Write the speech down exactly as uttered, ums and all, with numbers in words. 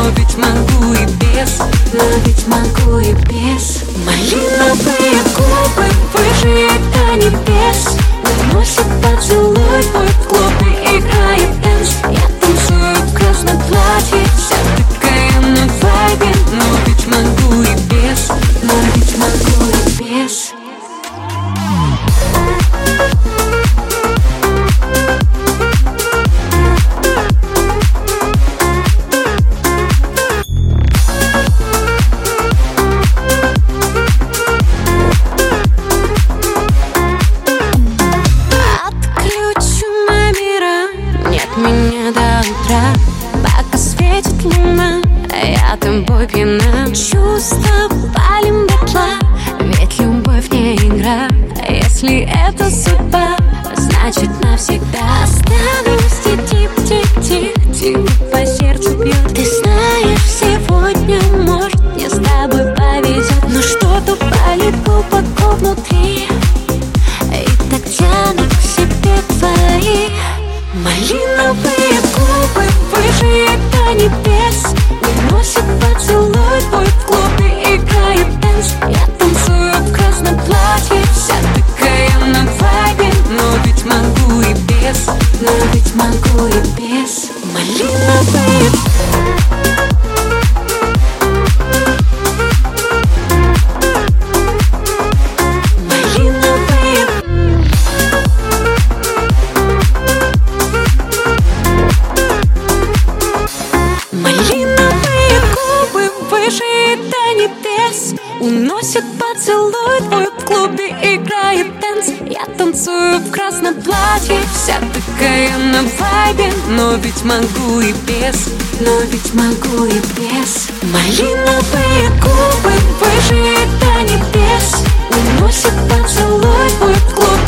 ведь могу и без, но ведь могу и без. Малиновые губы выжигают до небес, уносит поцелуй твой в клубе, играет дэнс. Я танцую в красном платье, вся такая на вайбе, но ведь могу и без, но ведь могу и без. Меня до утра, пока светит луна, я тобой пьяна. Чувства палим дотла, ведь любовь не игра. Если это судьба, значит навсегда. Останусь тип-тип-тип, тихо по сердцу бьет. Ты знаешь, сегодня, может, мне с тобой повезет, но что-то палит глубоко внутри и так тянут к себе твои. Малиновые губы выжигают до небес, уносит поцелуй твой в клубе, играет дэнс. Я танцую в красном платье, вся такая на вайбе, но ведь могу и без, но ведь могу и без. Малиновые уносит поцелуй твой в клубе, играет дэнс. Я танцую в красном платье, вся такая на вайбе, но ведь могу и без, но ведь могу и без. Малиновые губы выжигают до небес, уносит поцелуй твой в клубе.